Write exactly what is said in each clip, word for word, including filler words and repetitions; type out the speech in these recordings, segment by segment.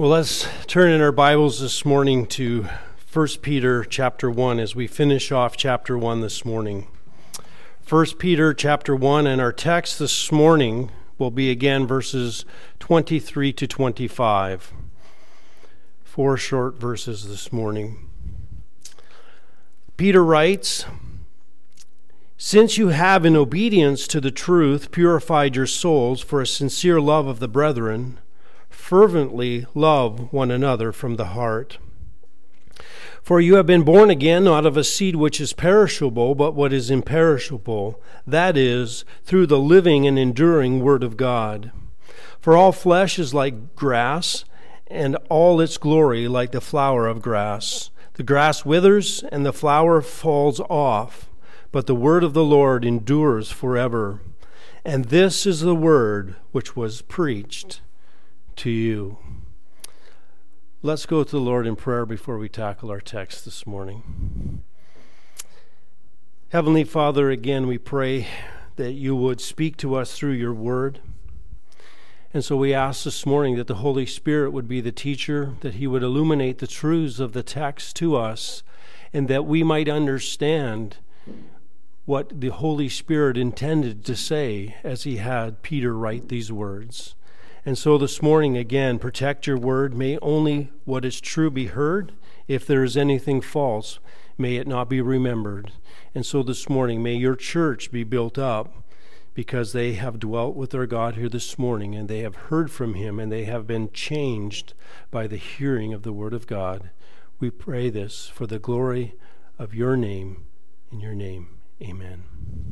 Well, let's turn in our Bibles this morning to First Peter chapter one as we finish off chapter one this morning. First Peter chapter one, and our text this morning will be again verses twenty-three to twenty-five. Four short verses this morning. Peter writes, "Since you have in obedience to the truth purified your souls for a sincere love of the brethren, fervently love one another from the heart. For you have been born again, not of a seed which is perishable, but what is imperishable, that is, through the living and enduring Word of God. For all flesh is like grass, and all its glory like the flower of grass. The grass withers, and the flower falls off, but the word of the Lord endures forever. And this is the word which was preached to you." Let's go to the Lord in prayer before we tackle our text this morning. Heavenly Father, again we pray that you would speak to us through your word. And so we ask this morning that the Holy Spirit would be the teacher, that he would illuminate the truths of the text to us, and that we might understand what the Holy Spirit intended to say as he had Peter write these words. And so this morning, again, protect your word. May only what is true be heard. If there is anything false, may it not be remembered. And so this morning, may your church be built up because they have dwelt with their God here this morning, and they have heard from him, and they have been changed by the hearing of the word of God. We pray this for the glory of your name. In your name, amen.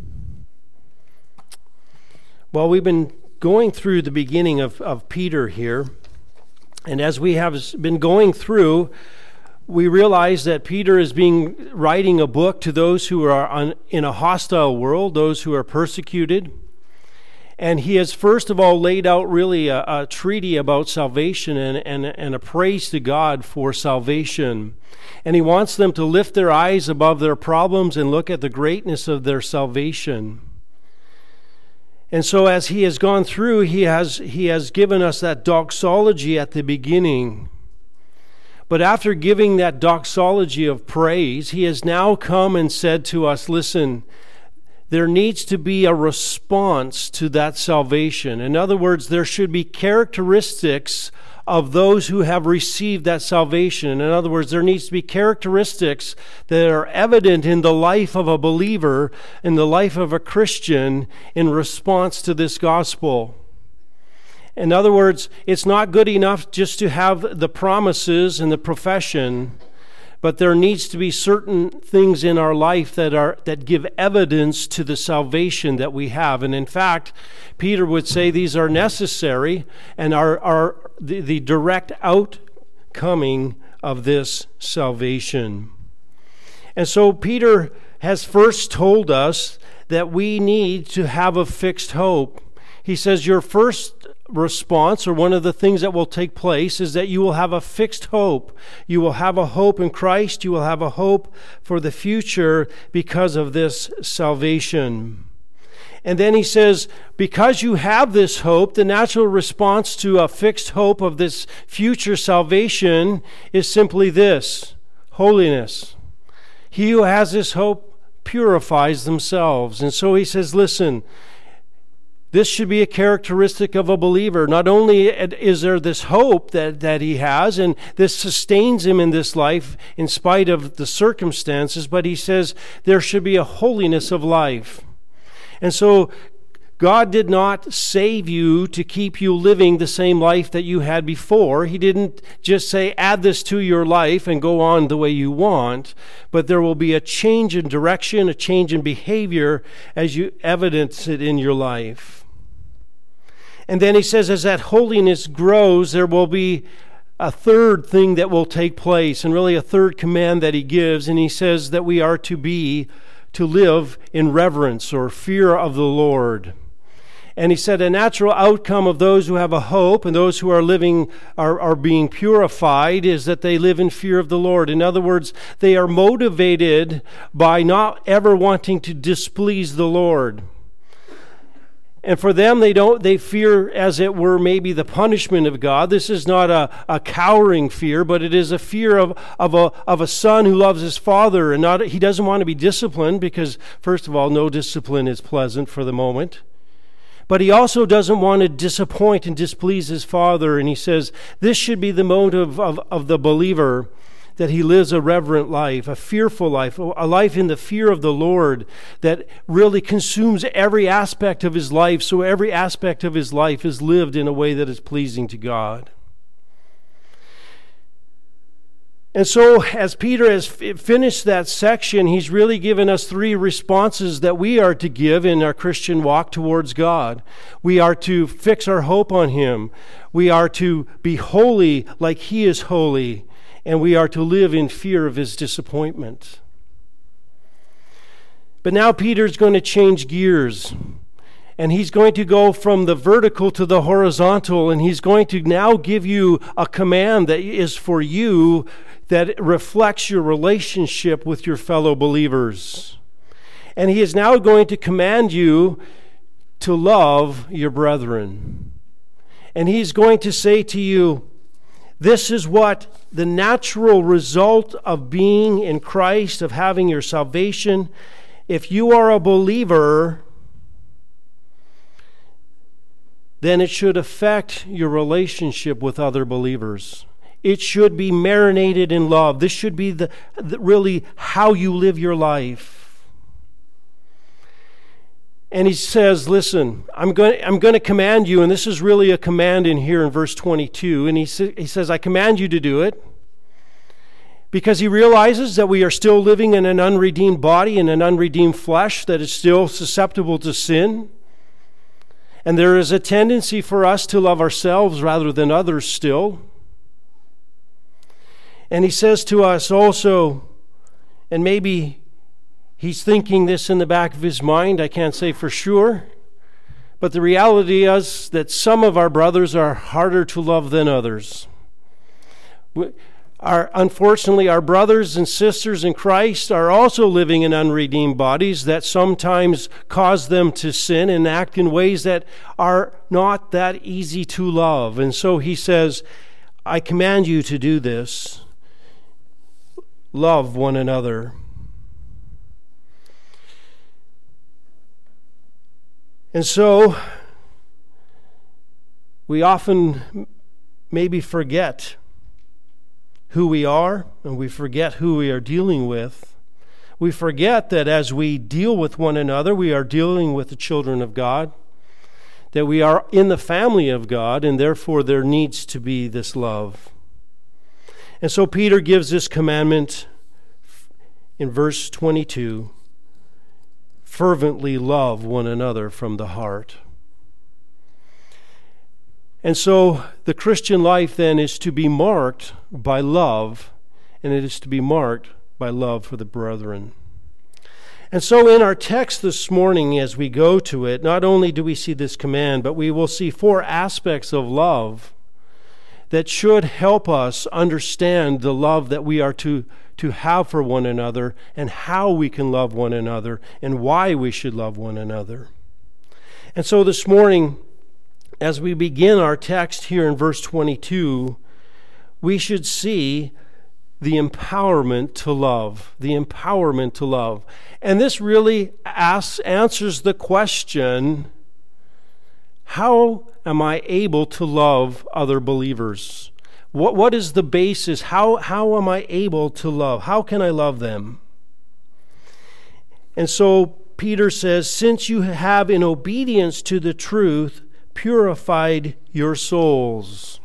Well, we've been going through the beginning of, of Peter here, and as we have been going through, we realize that Peter is being writing a book to those who are on, in a hostile world, those who are persecuted, and he has first of all laid out really a, a treaty about salvation and, and, and a praise to God for salvation, and he wants them to lift their eyes above their problems and look at the greatness of their salvation. And so as he has gone through, he has he has given us that doxology at the beginning. But after giving that doxology of praise, he has now come and said to us, listen, there needs to be a response to that salvation. In other words, there should be characteristics of those who have received that salvation. In other words, there needs to be characteristics that are evident in the life of a believer, in the life of a Christian, in response to this gospel. In other words, it's not good enough just to have the promises and the profession, but there needs to be certain things in our life that are that give evidence to the salvation that we have. And in fact, Peter would say these are necessary and are, are the, the direct outcoming of this salvation. And so Peter has first told us that we need to have a fixed hope. He says your first response, or one of the things that will take place, is that you will have a fixed hope. You will have a hope in Christ. You will have a hope for the future because of this salvation. And then he says, because you have this hope, the natural response to a fixed hope of this future salvation is simply this: holiness. He who has this hope purifies themselves. And so he says, listen, this should be a characteristic of a believer. Not only is there this hope that, that he has, and this sustains him in this life in spite of the circumstances, but he says there should be a holiness of life. And so God did not save you to keep you living the same life that you had before. He didn't just say, add this to your life and go on the way you want, but there will be a change in direction, a change in behavior as you evidence it in your life. And then he says, as that holiness grows, there will be a third thing that will take place, and really a third command that he gives, and he says that we are to be, to live in reverence or fear of the Lord. And he said a natural outcome of those who have a hope and those who are living, are, are being purified, is that they live in fear of the Lord. In other words, they are motivated by not ever wanting to displease the Lord. And for them, they don't, they fear, as it were, maybe the punishment of God. This is not a, a cowering fear, but it is a fear of, of, a, of a son who loves his father, and not, he doesn't want to be disciplined because, first of all, no discipline is pleasant for the moment. But he also doesn't want to disappoint and displease his father, and he says this should be the motive of, of the believer, that he lives a reverent life, a fearful life, a life in the fear of the Lord that really consumes every aspect of his life, so every aspect of his life is lived in a way that is pleasing to God. And so as Peter has finished that section, he's really given us three responses that we are to give in our Christian walk towards God. We are to fix our hope on him. We are to be holy like he is holy. And we are to live in fear of his disappointment. But now Peter's going to change gears. And he's going to go from the vertical to the horizontal. And he's going to now give you a command that is for you, that reflects your relationship with your fellow believers. And he is now going to command you to love your brethren. And he's going to say to you, this is what the natural result of being in Christ, of having your salvation. If you are a believer, then it should affect your relationship with other believers. It should be marinated in love. This should be the, the really how you live your life. And he says, listen, I'm going, I'm going to command you, and this is really a command in here in verse twenty-two, and he, sa- he says, I command you to do it, because he realizes that we are still living in an unredeemed body, in an unredeemed flesh that is still susceptible to sin. And there is a tendency for us to love ourselves rather than others still. And he says to us also, and maybe he's thinking this in the back of his mind, I can't say for sure, but the reality is that some of our brothers are harder to love than others. We, our, unfortunately, our brothers and sisters in Christ are also living in unredeemed bodies that sometimes cause them to sin and act in ways that are not that easy to love. And so he says, I command you to do this. Love one another. And so, we often maybe forget who we are, and we forget who we are dealing with. We forget that as we deal with one another, we are dealing with the children of God, that we are in the family of God, and therefore there needs to be this love. And so Peter gives this commandment in verse twenty-two. Fervently love one another from the heart. And so the Christian life then is to be marked by love, and it is to be marked by love for the brethren. And so in our text this morning, as we go to it, not only do we see this command, but we will see four aspects of love that should help us understand the love that we are to to have for one another, and how we can love one another, and why we should love one another. And so this morning, as we begin our text here in verse twenty-two, we should see the empowerment to love, the empowerment to love. And this really asks, answers the question, how am I able to love other believers? What what is the basis? How how am I able to love? How can I love them? And so Peter says, since you have in obedience to the truth purified your souls.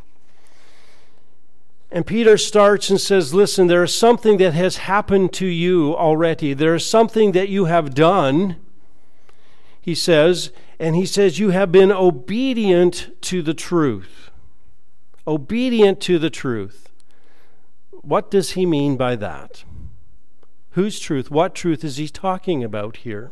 And Peter starts and says, listen, there is something that has happened to you already. There is something that you have done, he says, and he says you have been obedient to the truth. Obedient to the truth. What does he mean by that? Whose truth? What truth is he talking about here?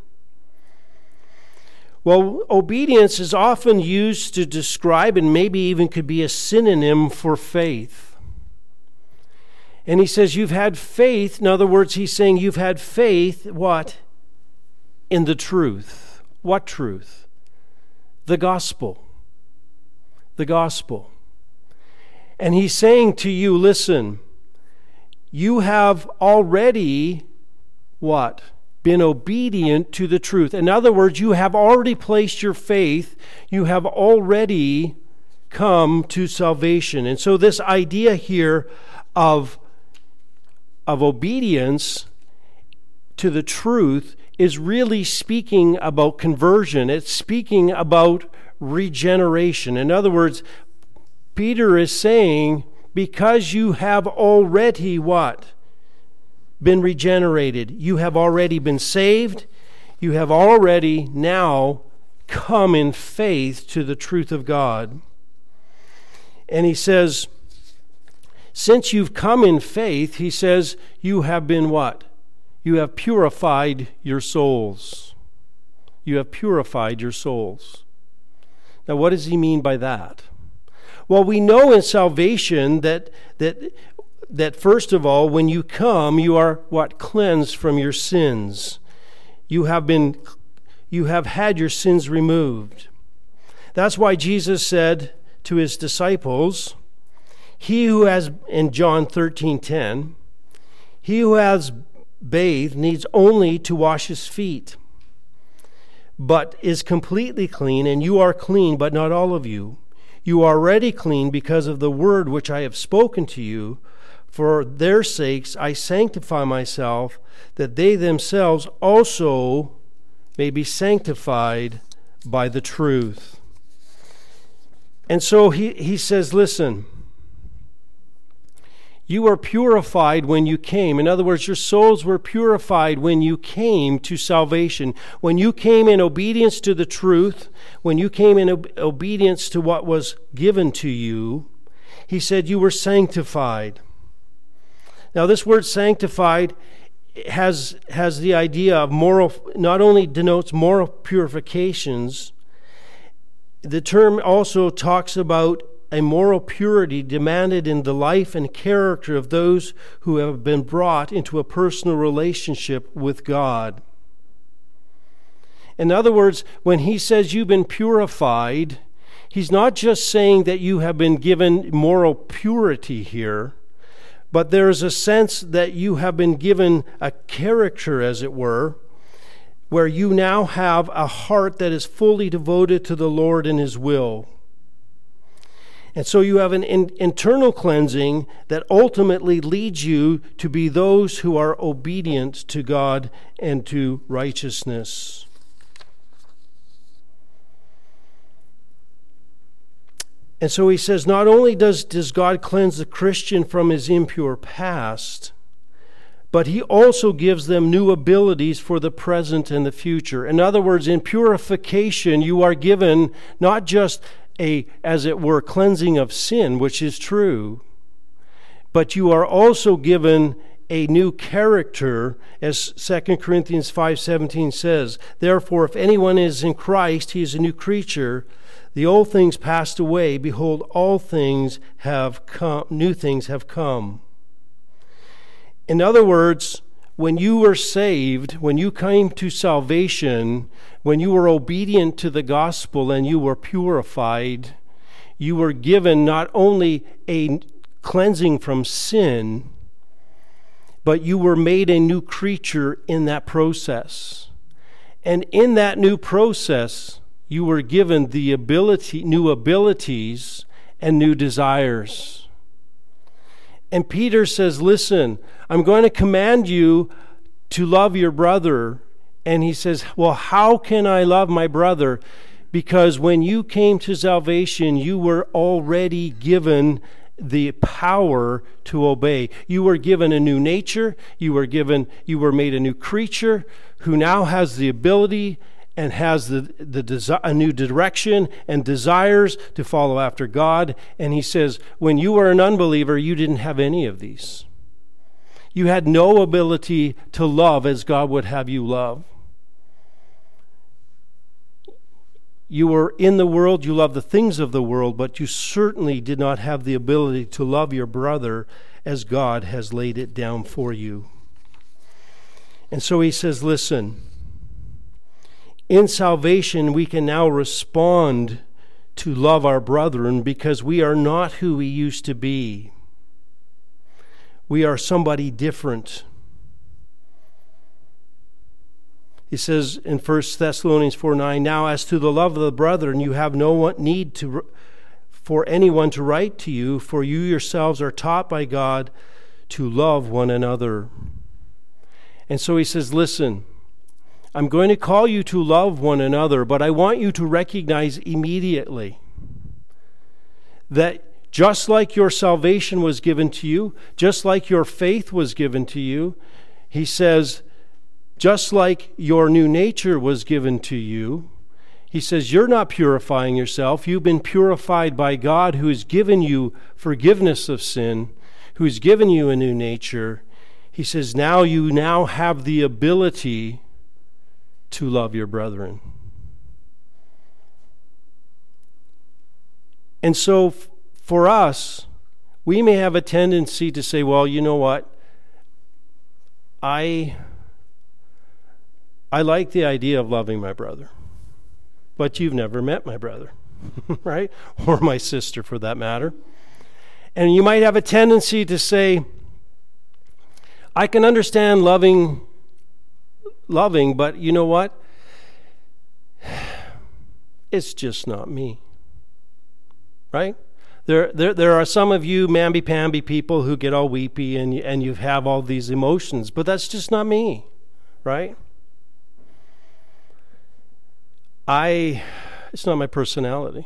Well, obedience is often used to describe, and maybe even could be a synonym for faith. And he says you've had faith. In other words, he's saying you've had faith, what? In the truth. What truth? The gospel. The gospel. And he's saying to you, listen, you have already, what? Been obedient to the truth. In other words, you have already placed your faith. You have already come to salvation. And so this idea here of, of obedience to the truth is really speaking about conversion. It's speaking about regeneration. In other words, Peter is saying, because you have already what? Been regenerated. You have already been saved. You have already now come in faith to the truth of God. And he says, since you've come in faith, he says, you have been what? You have purified your souls. You have purified your souls. Now, what does he mean by that? Well, we know in salvation that that that first of all, when you come, you are what? Cleansed from your sins. You have been you have had your sins removed. That's why Jesus said to his disciples, he who has, in John thirteen ten, he who has bathed needs only to wash his feet, but is completely clean, and you are clean, but not all of you. You are already clean because of the word which I have spoken to you. For their sakes I sanctify myself, that they themselves also may be sanctified by the truth. And so he, he says, listen, you are purified when you came. In other words, your souls were purified when you came to salvation. When you came in obedience to the truth, when you came in ob- obedience to what was given to you, he said you were sanctified. Now, this word sanctified has, has the idea of moral, not only denotes moral purifications, the term also talks about a moral purity demanded in the life and character of those who have been brought into a personal relationship with God. In other words, when he says you've been purified, he's not just saying that you have been given moral purity here, but there is a sense that you have been given a character, as it were, where you now have a heart that is fully devoted to the Lord and his will. And so you have an in, internal cleansing that ultimately leads you to be those who are obedient to God and to righteousness. And so he says, not only does, does God cleanse the Christian from his impure past, but he also gives them new abilities for the present and the future. In other words, in purification, you are given not just a, as it were, cleansing of sin, which is true, but you are also given a new character, as Second Corinthians five seventeen says. Therefore, if anyone is in Christ, he is a new creature. The old things passed away. Behold, all things have come, new things have come. In other words, when you were saved, when you came to salvation, when you were obedient to the gospel and you were purified, you were given not only a cleansing from sin, but you were made a new creature in that process. And in that new process, you were given the ability, new abilities and new desires. And Peter says, listen, I'm going to command you to love your brother. And he says, well, how can I love my brother? Because when you came to salvation, you were already given the power to obey. You were given a new nature. You were given, you were made a new creature who now has the ability and has the, the desi- a new direction and desires to follow after God. And he says, when you were an unbeliever, you didn't have any of these. You had no ability to love as God would have you love. You were in the world, you loved the things of the world, but you certainly did not have the ability to love your brother as God has laid it down for you. And so he says, listen, in salvation, we can now respond to love our brethren because we are not who we used to be. We are somebody different. He says in First Thessalonians four nine, now as to the love of the brethren, you have no need to for anyone to write to you, for you yourselves are taught by God to love one another. And so he says, listen, I'm going to call you to love one another, but I want you to recognize immediately that just like your salvation was given to you, just like your faith was given to you, he says, just like your new nature was given to you, he says, you're not purifying yourself. You've been purified by God, who has given you forgiveness of sin, who has given you a new nature. He says, now you now have the ability to love your brethren. And so f- for us, we may have a tendency to say, well, you know what? I, I like the idea of loving my brother. But you've never met my brother, right? Or my sister, for that matter. And you might have a tendency to say, I can understand loving, loving, but you know what? It's just not me, right? There, there, there are some of you mamby-pamby people who get all weepy and and you have all these emotions, but that's just not me, right? I, it's not my personality.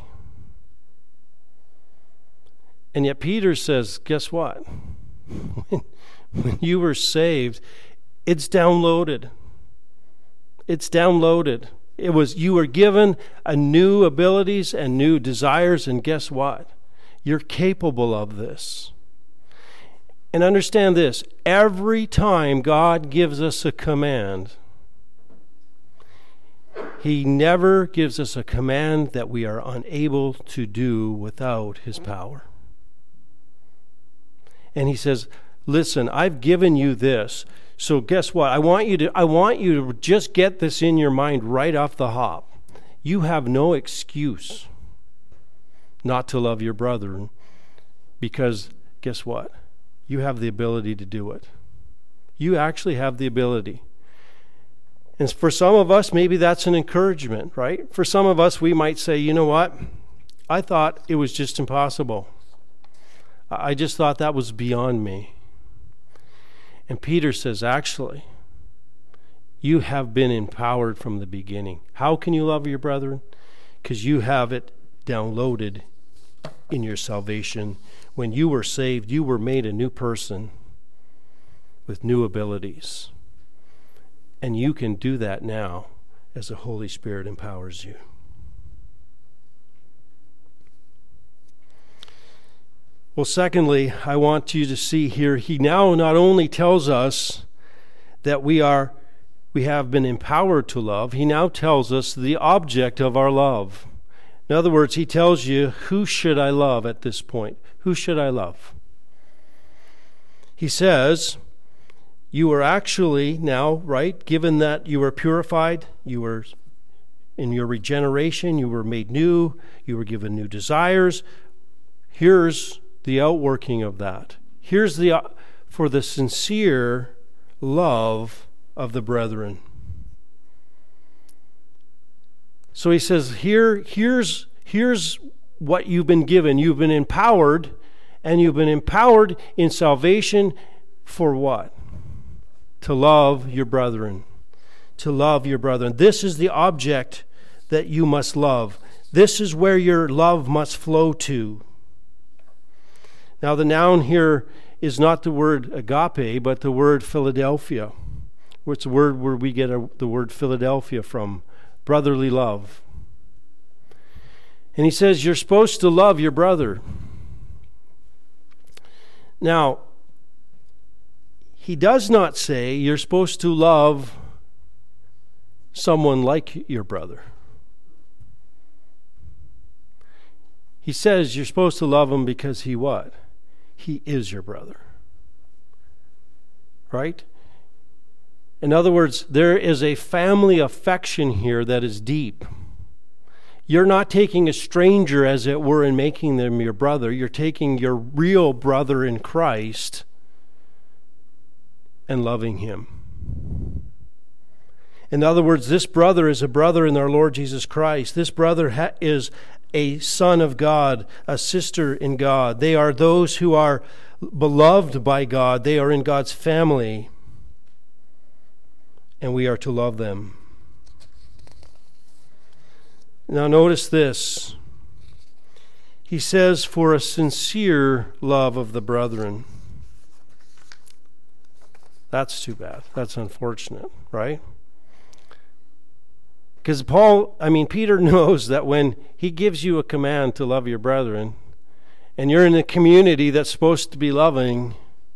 And yet Peter says, guess what? When, when you were saved, it's downloaded. It's downloaded. It was, you were given a new abilities and new desires, and guess what? You're capable of this. And understand this, every time God gives us a command, He never gives us a command that we are unable to do without His power. And He says, listen, I've given you this. So guess what? I want you to I want you to just get this in your mind right off the hop. You have no excuse not to love your brethren, because guess what? You have the ability to do it. You actually have the ability. And for some of us, maybe that's an encouragement, right? For some of us, we might say, you know what? I thought it was just impossible. I just thought that was beyond me. And Peter says, actually, you have been empowered from the beginning. How can you love your brethren? Because you have it downloaded in your salvation. When you were saved, you were made a new person with new abilities. And you can do that now as the Holy Spirit empowers you. Well, secondly, I want you to see here, he now not only tells us that we are, we have been empowered to love, he now tells us the object of our love. In other words, he tells you, who should I love at this point? Who should I love? He says, you are actually now, right, given that you were purified, you were in your regeneration, you were made new, you were given new desires. Here's the outworking of that. Here's the, uh, for the sincere love of the brethren. So he says, here, here's, here's what you've been given. You've been empowered, and you've been empowered in salvation for what? To love your brethren. To love your brethren. This is the object that you must love. This is where your love must flow to. Now, the noun here is not the word agape, but the word Philadelphia. It's the word where we get a, the word Philadelphia from, brotherly love. And he says, you're supposed to love your brother. Now, he does not say you're supposed to love someone like your brother. He says you're supposed to love him because he what? He is your brother. Right? In other words, there is a family affection here that is deep. You're not taking a stranger, as it were, and making them your brother. You're taking your real brother in Christ and loving him. In other words, this brother is a brother in our Lord Jesus Christ. This brother ha- is a son of God, a sister in God. They are those who are beloved by God. They are in God's family. And we are to love them. Now notice this. He says, for a sincere love of the brethren. That's too bad. That's unfortunate, right? Because Paul, I mean, Peter knows that when he gives you a command to love your brethren, and you're in a community that's supposed to be loving,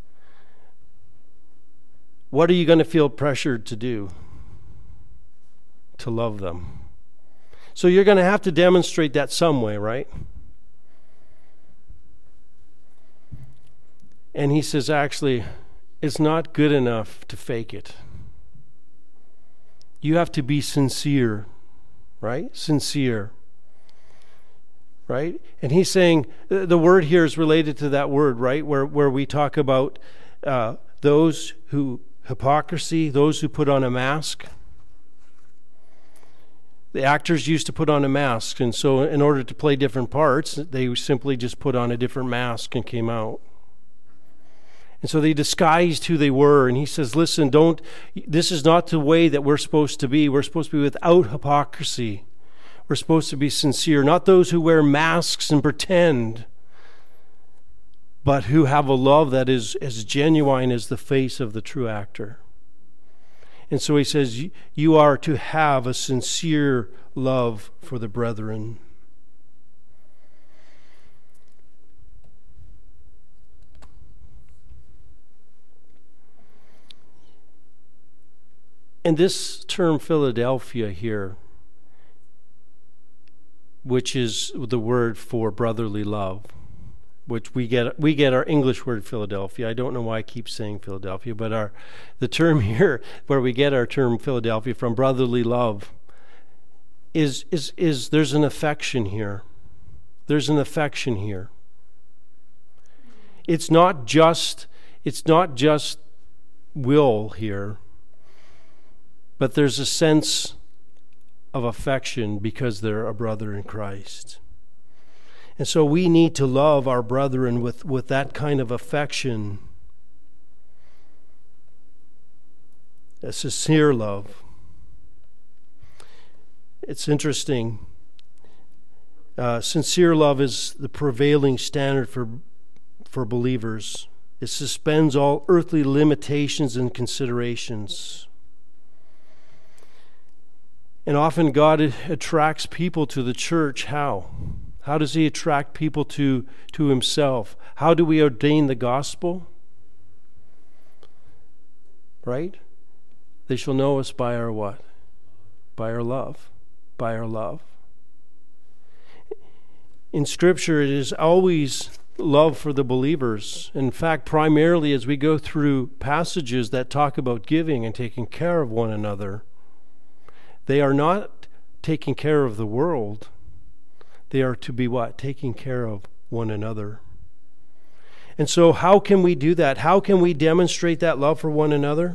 what are you going to feel pressured to do? To love them. So you're going to have to demonstrate that some way, right? And he says, actually, it's not good enough to fake it. You have to be sincere, right? Sincere, right? And he's saying, the word here is related to that word, right? Where, where we talk about uh, those who, hypocrisy, those who put on a mask. The actors used to put on a mask, and so in order to play different parts, they simply just put on a different mask and came out. And so they disguised who they were. And he says, listen, don't, this is not the way that we're supposed to be. We're supposed to be without hypocrisy. We're supposed to be sincere, not those who wear masks and pretend, but who have a love that is as genuine as the face of the true actor. And so he says, you are to have a sincere love for the brethren. And this term Philadelphia here, which is the word for brotherly love, which we get we get our English word Philadelphia. I don't know why I keep saying Philadelphia, but our the term here where we get our term Philadelphia from, brotherly love, is is is there's an affection here. There's an affection here. It's not just it's not just will here. But there's a sense of affection because they're a brother in Christ. And so we need to love our brethren with, with that kind of affection. A sincere love. It's interesting. Uh, sincere love is the prevailing standard for, for believers. It suspends all earthly limitations and considerations. And often God attracts people to the church. How? How does he attract people to, to himself? How do we ordain the gospel? Right? They shall know us by our what? By our love. By our love. In Scripture, it is always love for the believers. In fact, primarily as we go through passages that talk about giving and taking care of one another, they are not taking care of the world. They are to be what? Taking care of one another. And so how can we do that? How can we demonstrate that love for one another?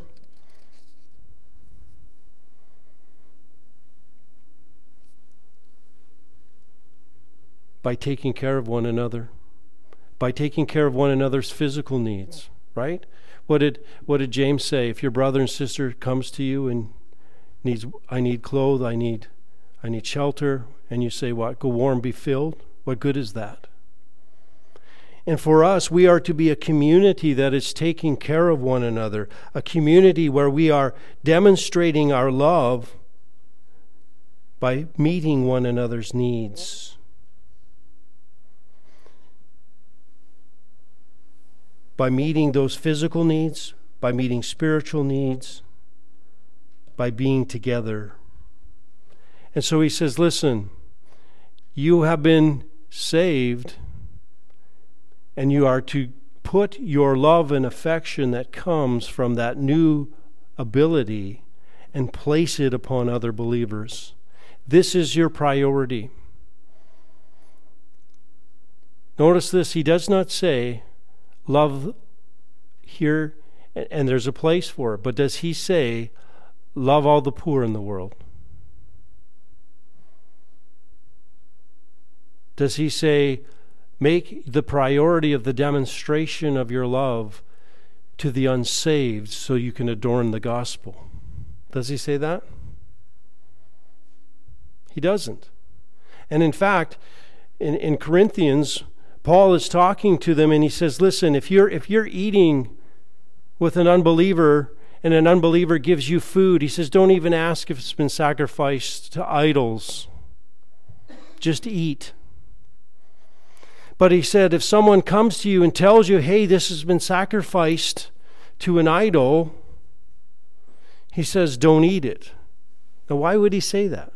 By taking care of one another. By taking care of one another's physical needs, right? What did what did James say? If your brother and sister comes to you and needs, I need clothes, I need, I need shelter, and you say, what? Go warm, be filled? What good is that? And for us, we are to be a community that is taking care of one another, a community where we are demonstrating our love by meeting one another's needs. By meeting those physical needs, by meeting spiritual needs, by being together. And so he says, listen, you have been saved, and you are to put your love and affection that comes from that new ability and place it upon other believers. This is your priority. Notice this, he does not say, love here, and there's a place for it, but does he say, love all the poor in the world? Does he say, make the priority of the demonstration of your love to the unsaved so you can adorn the gospel? Does he say that? He doesn't. And in fact, in, in Corinthians, Paul is talking to them and he says, listen, if you're if you're eating with an unbeliever and an unbeliever gives you food, he says, don't even ask if it's been sacrificed to idols. Just eat. But he said, if someone comes to you and tells you, hey, this has been sacrificed to an idol, he says, don't eat it. Now, why would he say that?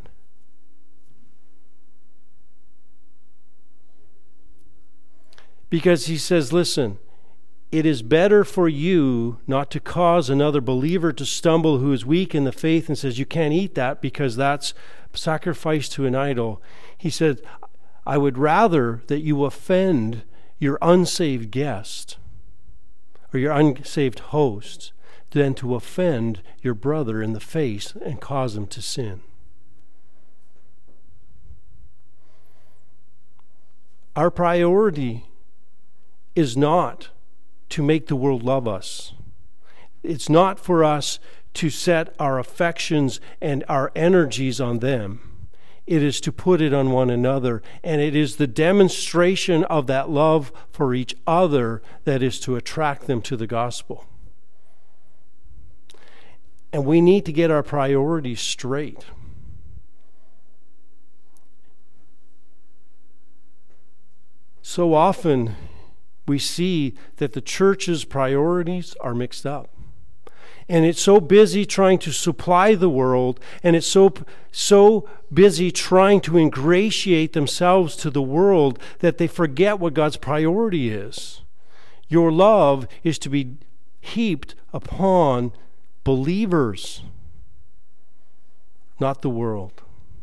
Because he says, listen, it is better for you not to cause another believer to stumble who is weak in the faith and says, you can't eat that because that's sacrificed to an idol. He said, I would rather that you offend your unsaved guest or your unsaved host than to offend your brother in the face and cause him to sin. Our priority is not to make the world love us. It's not for us to set our affections and our energies on them. It is to put it on one another, and it is the demonstration of that love for each other that is to attract them to the gospel. And we need to get our priorities straight. So often we see that the church's priorities are mixed up. And it's so busy trying to supply the world, and it's so so busy trying to ingratiate themselves to the world that they forget what God's priority is. Your love is to be heaped upon believers, not the world.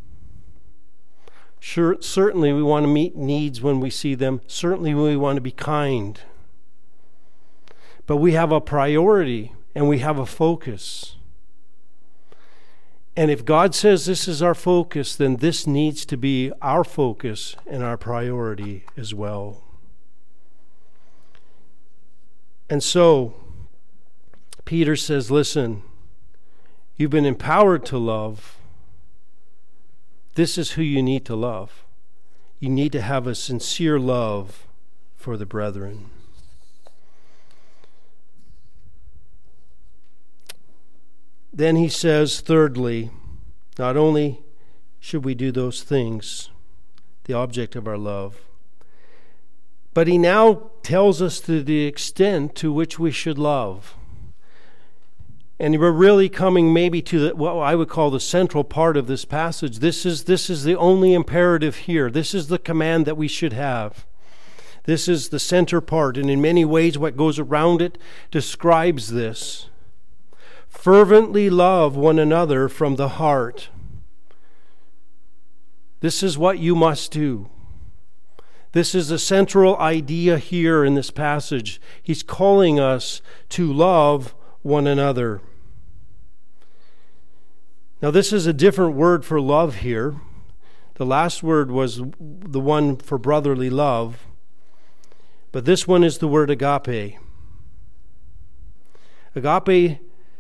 Sure, certainly we want to meet needs when we see them. Certainly we want to be kind. But we have a priority and we have a focus. And if God says this is our focus, then this needs to be our focus and our priority as well. And so, Peter says, listen, you've been empowered to love. This is who you need to love. You need to have a sincere love for the brethren. Then he says, thirdly, not only should we do those things, the object of our love, but he now tells us to the extent to which we should love. And we're really coming maybe to the, what I would call the central part of this passage. This is, this is the only imperative here. This is the command that we should have. This is the center part, and in many ways what goes around it describes this. Fervently love one another from the heart. This is what you must do. This is the central idea here in this passage. He's calling us to love one another. Now, this is a different word for love here. The last word was the one for brotherly love, but this one is the word agape. Agape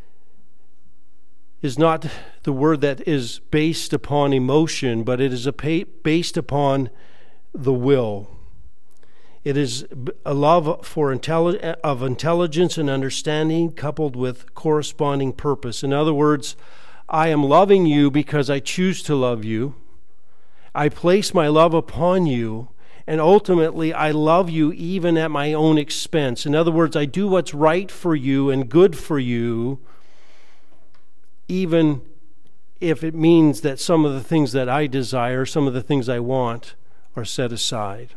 is not the word that is based upon emotion, but it is a based upon the will. It is a love for intelli- of intelligence and understanding coupled with corresponding purpose. In other words, I am loving you because I choose to love you. I place my love upon you, and ultimately I love you even at my own expense. In other words, I do what's right for you and good for you, even if it means that some of the things that I desire, some of the things I want, are set aside.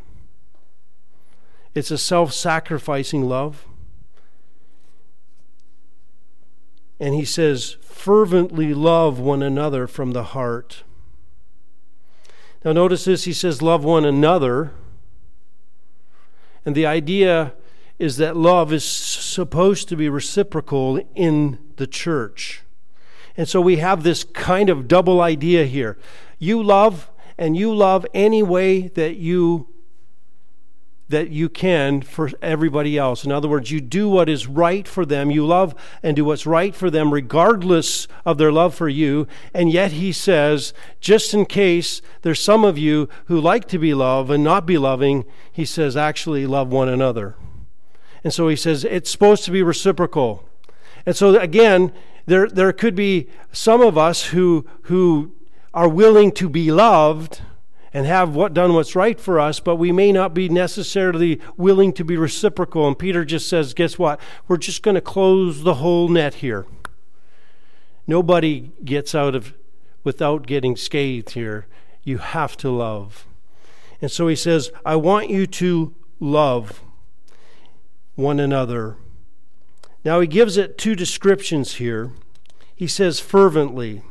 It's a self-sacrificing love. And he says, fervently love one another from the heart. Now notice this, he says, love one another. And the idea is that love is supposed to be reciprocal in the church. And so we have this kind of double idea here. You love, and you love any way that you that you can for everybody else. In other words, you do what is right for them. You love and do what's right for them regardless of their love for you. And yet he says, just in case there's some of you who like to be loved and not be loving, he says, actually love one another. And so he says, it's supposed to be reciprocal. And so again, there there could be some of us who who are willing to be loved and have what done what's right for us, but we may not be necessarily willing to be reciprocal. And Peter just says, guess what? We're just going to close the whole net here. Nobody gets out of without getting scathed here. You have to love. And so he says, I want you to love one another. Now he gives it two descriptions here. He says fervently.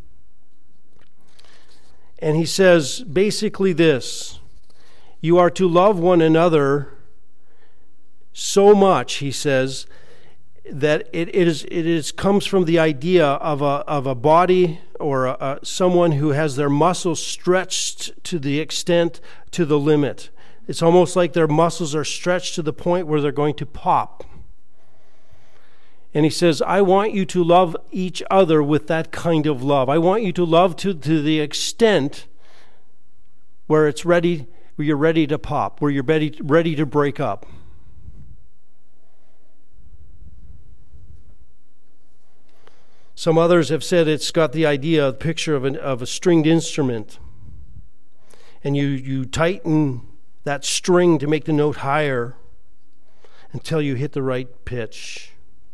And he says basically this: you are to love one another so much, he says, that it, it is it is comes from the idea of a of a body or a, a, someone who has their muscles stretched to the extent, to the limit. It's almost like their muscles are stretched to the point where they're going to pop. And he says, I want you to love each other with that kind of love. I want you to love to, to the extent where it's ready, where you're ready to pop, where you're ready, ready to break up. Some others have said it's got the idea, a picture of, an, of a stringed instrument. And you, you tighten that string to make the note higher until you hit the right pitch.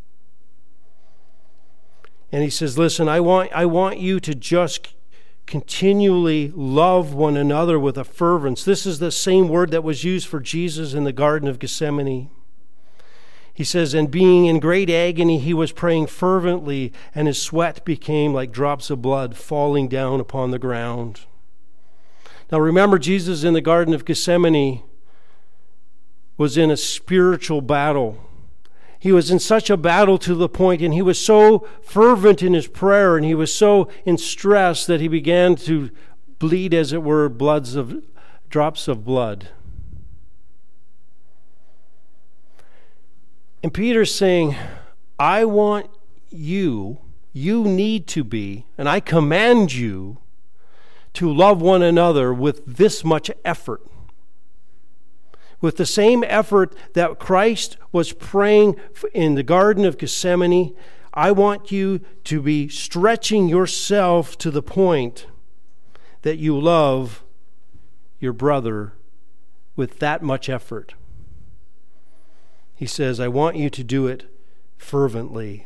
And he says, listen, I want I want you to just continually love one another with a fervence. This is the same word that was used for Jesus in the Garden of Gethsemane. He says, and being in great agony, he was praying fervently, and his sweat became like drops of blood falling down upon the ground. Now remember, Jesus in the Garden of Gethsemane was in a spiritual battle. He was in such a battle to the point, and he was so fervent in his prayer, and he was so in stress that he began to bleed, as it were, bloods of drops of blood. And Peter's saying, I want you, you need to be, and I command you to love one another with this much effort. With the same effort that Christ was praying in the Garden of Gethsemane, I want you to be stretching yourself to the point that you love your brother with that much effort. He says, I want you to do it fervently.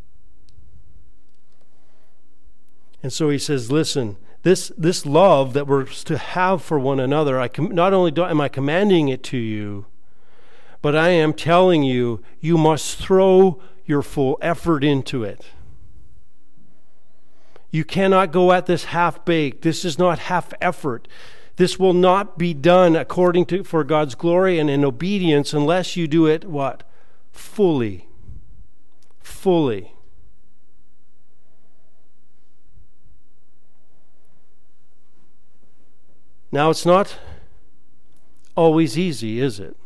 And so he says, listen, This this love that we're to have for one another, I com- not only do, am I commanding it to you, but I am telling you, you must throw your full effort into it. You cannot go at this half-baked. This is not half effort. This will not be done according to for God's glory and in obedience unless you do it, what? Fully. Fully. Now, it's not always easy, is it?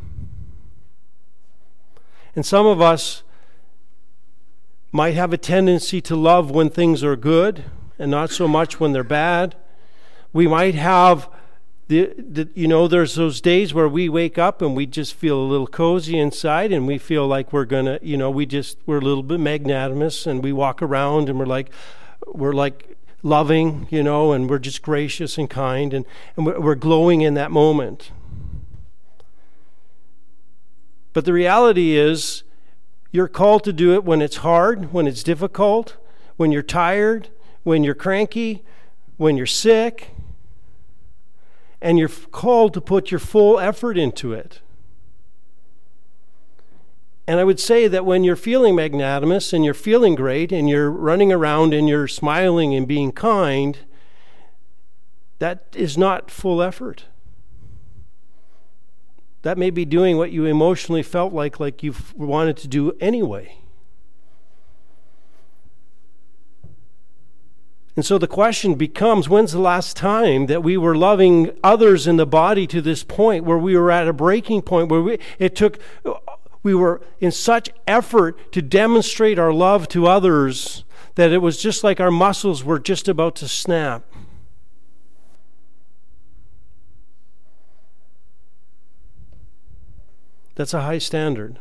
And some of us might have a tendency to love when things are good and not so much when they're bad. We might have, the, the you know, there's those days where we wake up and we just feel a little cozy inside, and we feel like we're going to, you know, we just, we're a little bit magnanimous, and we walk around and we're like, we're like, loving, you know, and we're just gracious and kind, and, and we're glowing in that moment. But the reality is, you're called to do it when it's hard, when it's difficult, when you're tired, when you're cranky, when you're sick, and you're called to put your full effort into it. And I would say that when you're feeling magnanimous and you're feeling great and you're running around and you're smiling and being kind, that is not full effort. That may be doing what you emotionally felt like, like you wanted to do anyway. And so the question becomes, when's the last time that we were loving others in the body to this point where we were at a breaking point, where we, it took, we were in such effort to demonstrate our love to others that it was just like our muscles were just about to snap. That's a high standard.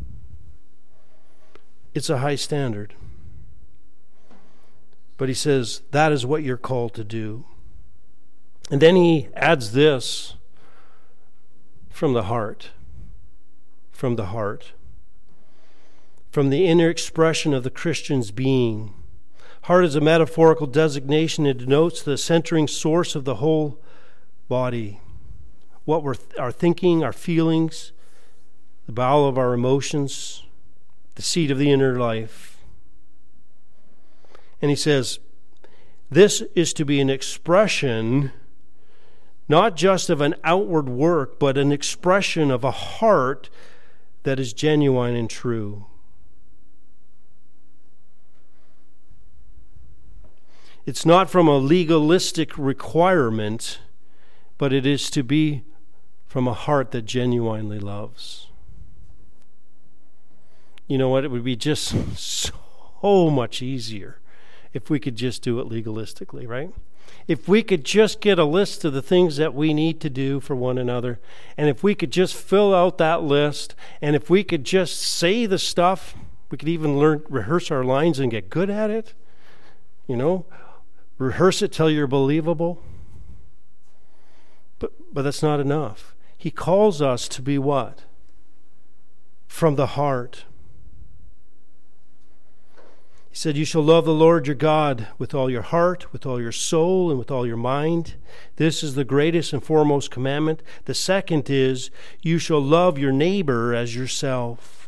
It's a high standard. But he says, that is what you're called to do. And then he adds this, from the heart. From the heart. From the inner expression of the Christian's being. Heart is a metaphorical designation. It denotes the centering source of the whole body. What we're, our thinking, our feelings, the bowel of our emotions, the seat of the inner life. And he says, this is to be an expression, not just of an outward work, but an expression of a heart that is genuine and true. It's not from a legalistic requirement, but it is to be from a heart that genuinely loves. You know what? It would be just so much easier if we could just do it legalistically, right? If we could just get a list of the things that we need to do for one another, and if we could just fill out that list, and if we could just say the stuff, we could even learn, rehearse our lines and get good at it, you know, rehearse it till you're believable. But, but that's not enough. He calls us to be what? From the heart. He said, you shall love the Lord your God with all your heart, with all your soul, and with all your mind. This is the greatest and foremost commandment. The second is, you shall love your neighbor as yourself.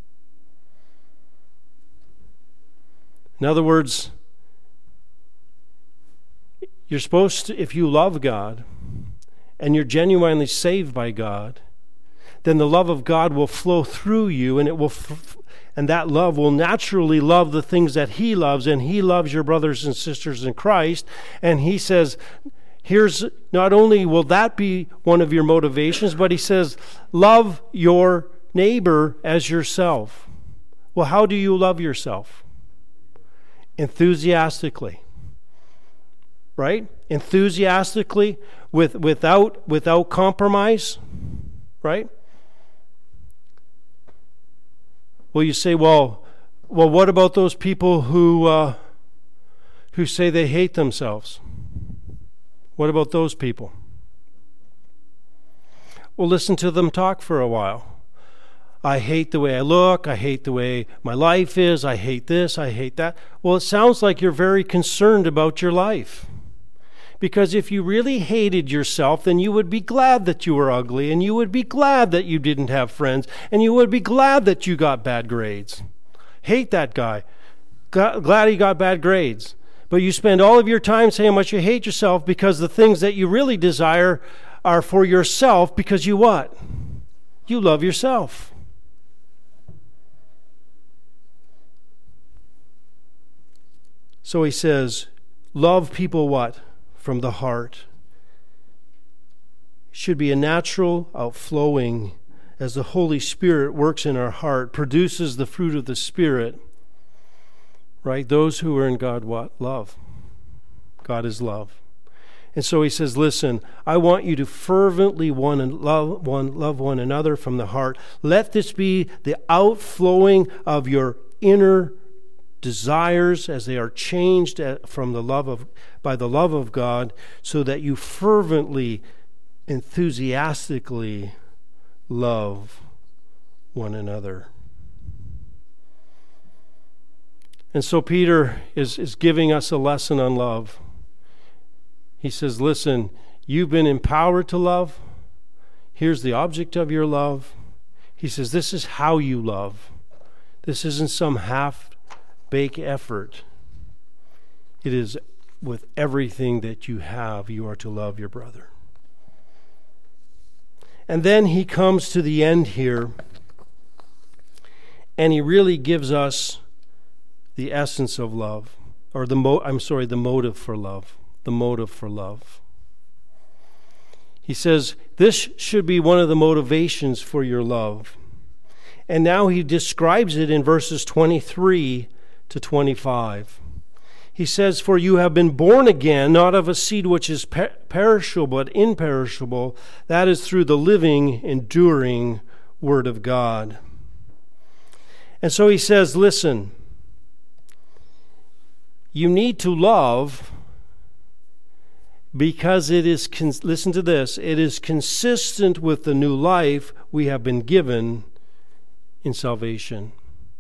In other words, you're supposed to, if you love God, and you're genuinely saved by God, then the love of God will flow through you, and it will f- And that love will naturally love the things that he loves, and he loves your brothers and sisters in Christ. And he says, here's, not only will that be one of your motivations, but he says, love your neighbor as yourself. Well, how do you love yourself? Enthusiastically. Right? Enthusiastically, with, without, without compromise. Right? Well, you say, well, well, what about those people who uh, who say they hate themselves? What about those people? Well, listen to them talk for a while. I hate the way I look. I hate the way my life is. I hate this. I hate that. Well, it sounds like you're very concerned about your life. Because if you really hated yourself, then you would be glad that you were ugly, and you would be glad that you didn't have friends, and you would be glad that you got bad grades. Hate that guy. Glad he got bad grades. But you spend all of your time saying how much you hate yourself because the things that you really desire are for yourself because you what? You love yourself. So he says, love people what? From the heart. Should be a natural outflowing as the Holy Spirit works in our heart, produces the fruit of the Spirit. Right? Those who are in God, what? Love. God is love. And so he says, listen, I want you to fervently one and love one, love one another from the heart. Let this be the outflowing of your inner desires as they are changed from the love of by the love of God, so that you fervently, enthusiastically love one another. And so Peter is, is giving us a lesson on love. He says, listen, you've been empowered to love. Here's the object of your love. He says, this is how you love. This isn't some half-baked effort. It is with everything that you have, you are to love your brother. And then he comes to the end here, and he really gives us the essence of love, or the mo- I'm sorry, the motive for love, the motive for love. He says, this should be one of the motivations for your love. And now he describes it in verses twenty-three to twenty-five. He says, for you have been born again, not of a seed which is per- perishable, but imperishable. That is through the living, enduring Word of God. And so he says, listen, you need to love because it is, con- listen to this, it is consistent with the new life we have been given in salvation.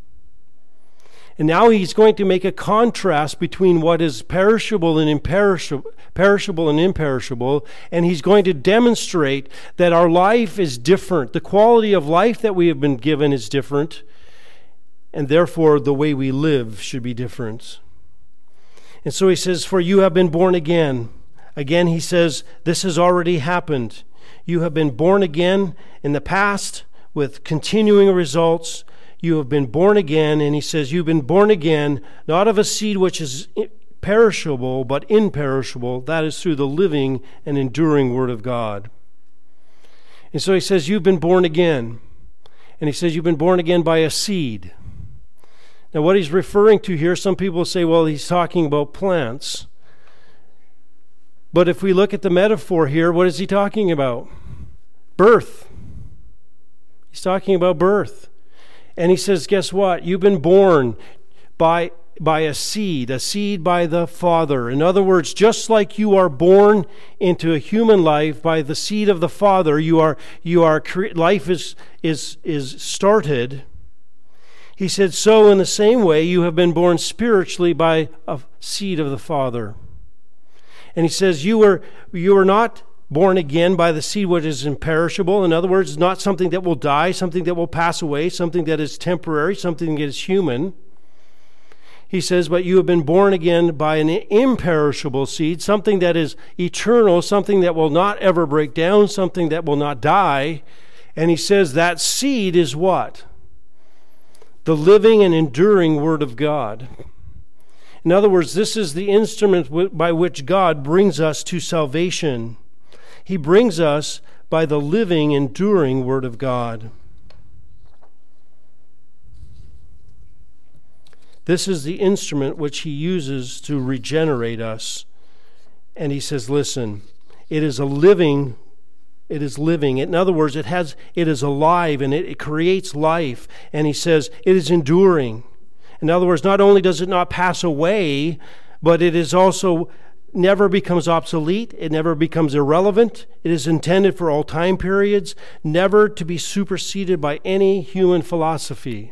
And now he's going to make a contrast between what is perishable and imperishable, perishable and imperishable, and he's going to demonstrate that our life is different. The quality of life that we have been given is different, and therefore the way we live should be different. And so he says, for you have been born again. Again, he says, this has already happened. You have been born again in the past with continuing results. You have been born again, and he says, you've been born again, not of a seed which is perishable, but imperishable. That is through the living and enduring Word of God. And so he says, you've been born again. And he says, you've been born again by a seed. Now, what he's referring to here, some people say, well, he's talking about plants. But if we look at the metaphor here, what is he talking about? Birth. He's talking about birth. And he says, guess what? You've been born by, by a seed, a seed by the Father. In other words, just like you are born into a human life by the seed of the Father, you are, you are life is, is, is started. He said, so in the same way, you have been born spiritually by a seed of the Father. And he says, you were, you were not born again by the seed which is imperishable. In other words, not something that will die, something that will pass away, something that is temporary, something that is human. He says, but you have been born again by an imperishable seed, something that is eternal, something that will not ever break down, something that will not die. And he says that seed is what? The living and enduring Word of God. In other words, this is the instrument by which God brings us to salvation. He brings us by the living, enduring Word of God. This is the instrument which he uses to regenerate us. And he says, listen, it is a living, it is living. In other words, it has, it is alive and it, it creates life. And he says, it is enduring. In other words, not only does it not pass away, but it is also never becomes obsolete. It never becomes irrelevant. It is intended for all time periods, never to be superseded by any human philosophy.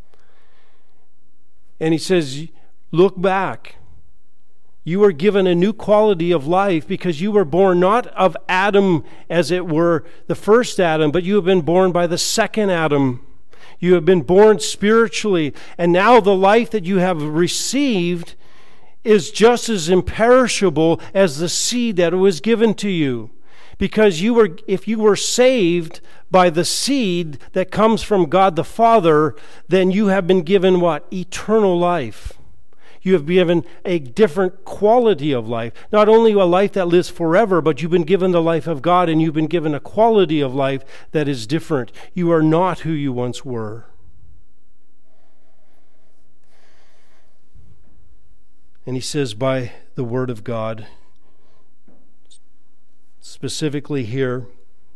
And he says, look back. You were given a new quality of life because you were born not of Adam, as it were, the first Adam, but you have been born by the second Adam. You have been born spiritually, and now the life that you have received is just as imperishable as the seed that was given to you. Because you were, if you were saved by the seed that comes from God the Father, then you have been given what? Eternal life. You have been given a different quality of life. Not only a life that lives forever, but you've been given the life of God, and you've been given a quality of life that is different. You are not who you once were. And he says, by the Word of God, specifically here,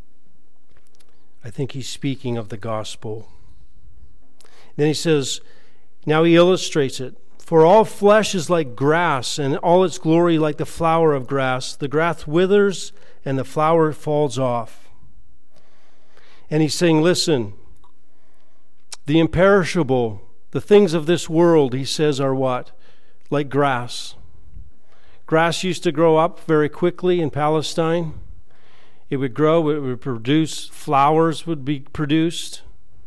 I think he's speaking of the gospel. Then he says, now he illustrates it. For all flesh is like grass, and all its glory like the flower of grass. The grass withers, and the flower falls off. And he's saying, listen, the imperishable, the things of this world, he says, are what? Like grass. Grass used to grow up very quickly in Palestine. It would grow, it would produce, flowers would be produced.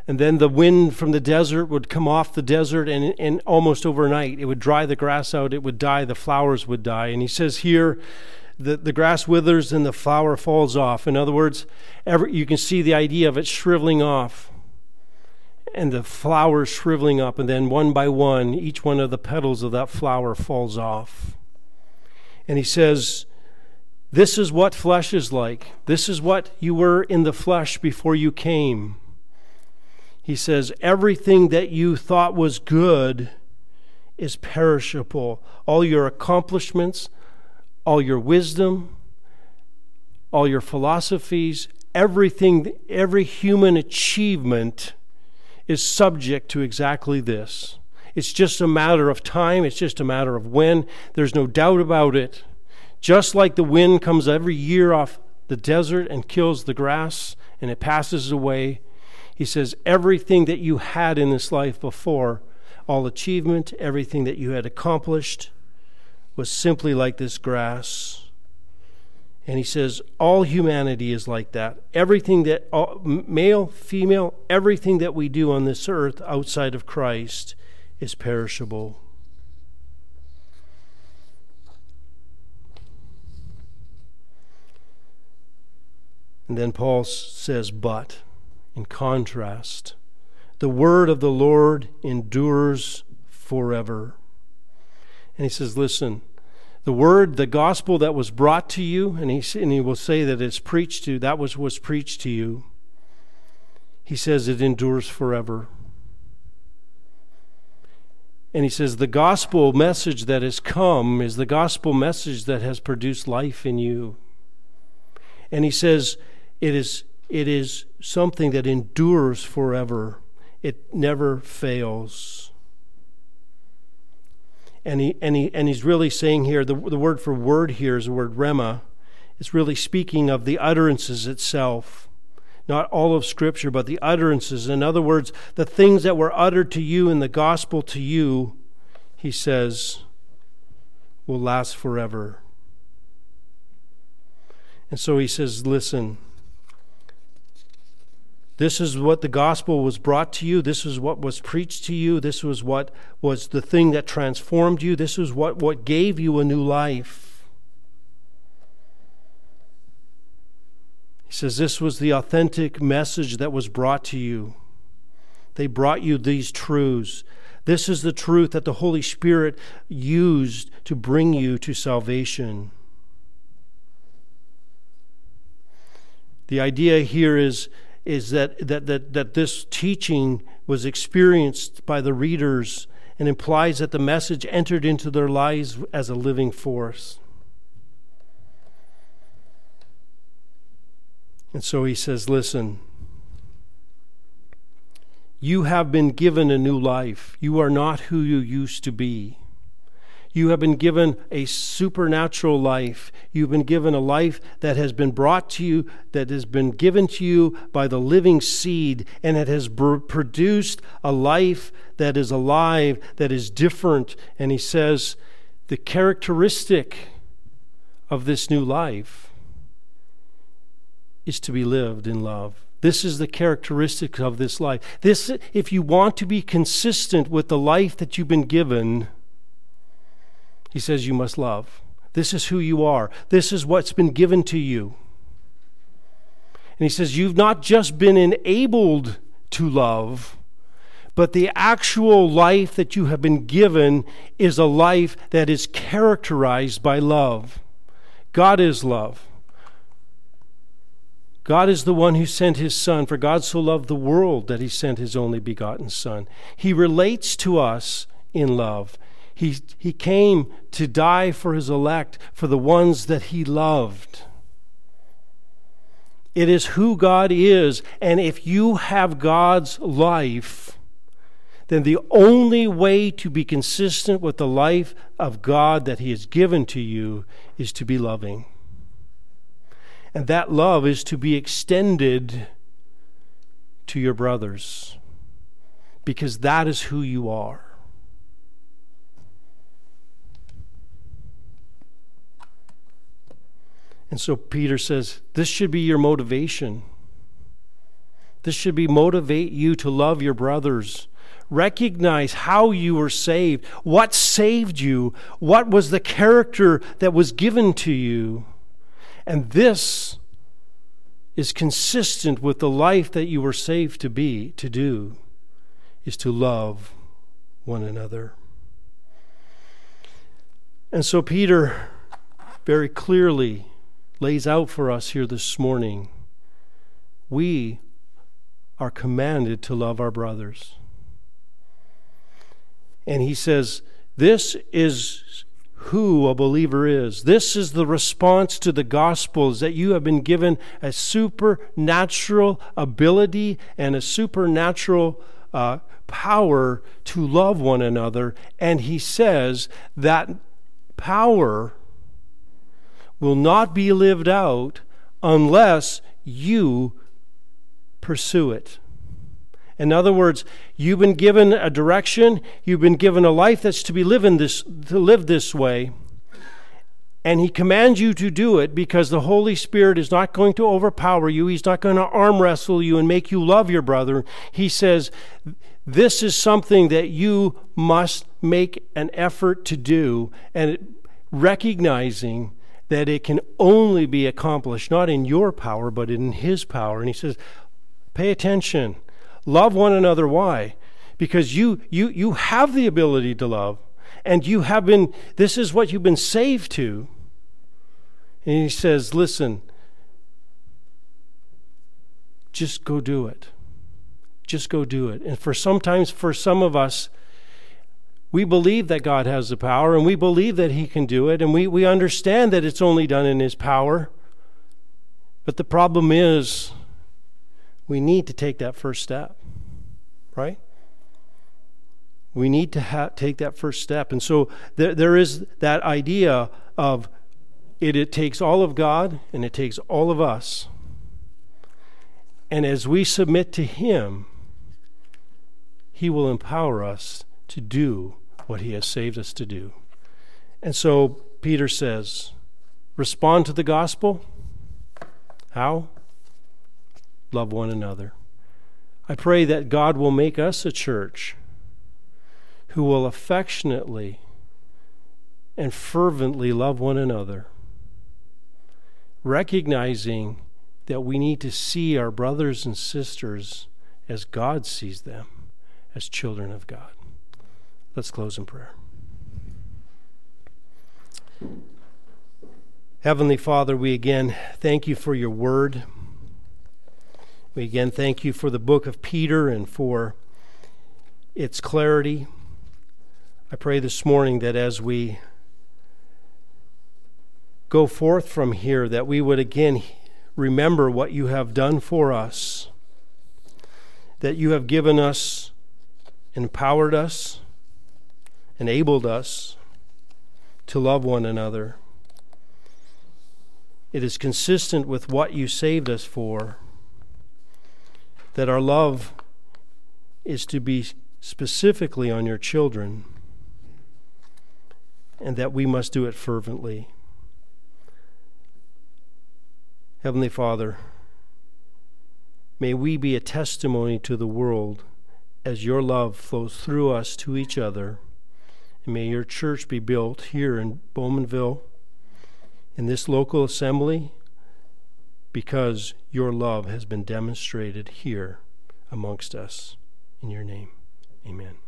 And then the wind from the desert would come off the desert, and, and almost overnight it would dry the grass out, it would die, the flowers would die. And he says here, the, the grass withers and the flower falls off. In other words, every, you can see the idea of it shriveling off and the flowers shriveling up, and then one by one, each one of the petals of that flower falls off. And he says, this is what flesh is like. This is what you were in the flesh before you came. He says, everything that you thought was good is perishable. All your accomplishments, all your wisdom, all your philosophies, everything, every human achievement is subject to exactly this. It's just a matter of time. It's just a matter of when. There's no doubt about it. Just like the wind comes every year off the desert and kills the grass and it passes away, he says, everything that you had in this life before, all achievement, everything that you had accomplished, was simply like this grass. And he says, all humanity is like that. Everything that, all, male, female, everything that we do on this earth outside of Christ is perishable. And then Paul says, but, in contrast, the word of the Lord endures forever. And he says, listen, the word, the gospel that was brought to you, and he, and he will say that it's preached to, that was was preached to you. He says it endures forever. And he says the gospel message that has come is the gospel message that has produced life in you. And he says it is it is something that endures forever. It never fails. And he and he and he's really saying here, the, the word for word here is the word rhema. It's really speaking of the utterances itself. Not all of Scripture, but the utterances. In other words, the things that were uttered to you in the gospel to you, he says, will last forever. And so he says, listen, this is what the gospel was brought to you. This is what was preached to you. This was what was the thing that transformed you. This is what, what gave you a new life. He says this was the authentic message that was brought to you. They brought you these truths. This is the truth that the Holy Spirit used to bring you to salvation. The idea here is, is that, that, that, that this teaching was experienced by the readers and implies that the message entered into their lives as a living force. And so he says, listen, you have been given a new life. You are not who you used to be. You have been given a supernatural life. You've been given a life that has been brought to you, that has been given to you by the living seed, and it has br- produced a life that is alive, that is different. And he says, the characteristic of this new life is to be lived in love. This is the characteristic of this life. This, if you want to be consistent with the life that you've been given, he says you must love. This is who you are. This is what's been given to you. And he says you've not just been enabled to love, but the actual life that you have been given is a life that is characterized by love. God is love. God is the one who sent his Son. For God so loved the world that he sent his only begotten Son. He relates to us in love. He, he came to die for his elect, for the ones that he loved. It is who God is. And if you have God's life, then the only way to be consistent with the life of God that he has given to you is to be loving. And that love is to be extended to your brothers, because that is who you are. And so Peter says, this should be your motivation. This should be motivate you to love your brothers. Recognize how you were saved. What saved you? What was the character that was given to you? And this is consistent with the life that you were saved to be, to do, is to love one another. And so Peter very clearly lays out for us here this morning, we are commanded to love our brothers. And he says, this is who a believer is. This is the response to the gospel, is that you have been given a supernatural ability and a supernatural uh, power to love one another. And he says that power will not be lived out unless you pursue it. In other words, you've been given a direction, you've been given a life that's to be lived in this, to live this way, and he commands you to do it because the Holy Spirit is not going to overpower you. He's not going to arm wrestle you and make you love your brother. He says, this is something that you must make an effort to do, and recognizing that it can only be accomplished not in your power, but in his power. And he says, pay attention. Love one another. Why? Because you you you have the ability to love, and you have been, this is what you've been saved to. And he says, listen, just go do it. Just go do it. And for sometimes for some of us, we believe that God has the power, and we believe that he can do it, and we, we understand that it's only done in his power. But the problem is, we need to take that first step, right? We need to ha- take that first step. And so there, there is that idea of it, it takes all of God and it takes all of us. And as we submit to him, he will empower us to do what he has saved us to do. And so Peter says, respond to the gospel. How? Love one another. I pray that God will make us a church who will affectionately and fervently love one another, recognizing that we need to see our brothers and sisters as God sees them, as children of God. Let's close in prayer. Heavenly Father, we again thank you for your word. We again thank you for the book of Peter and for its clarity. I pray this morning that as we go forth from here, that we would again remember what you have done for us, that you have given us, empowered us, enabled us to love one another. It is consistent with what you saved us for, that our love is to be specifically on your children, and that we must do it fervently. Heavenly Father, may we be a testimony to the world as your love flows through us to each other. And may your church be built here in Bowmanville, in this local assembly, because your love has been demonstrated here amongst us. In your name, amen.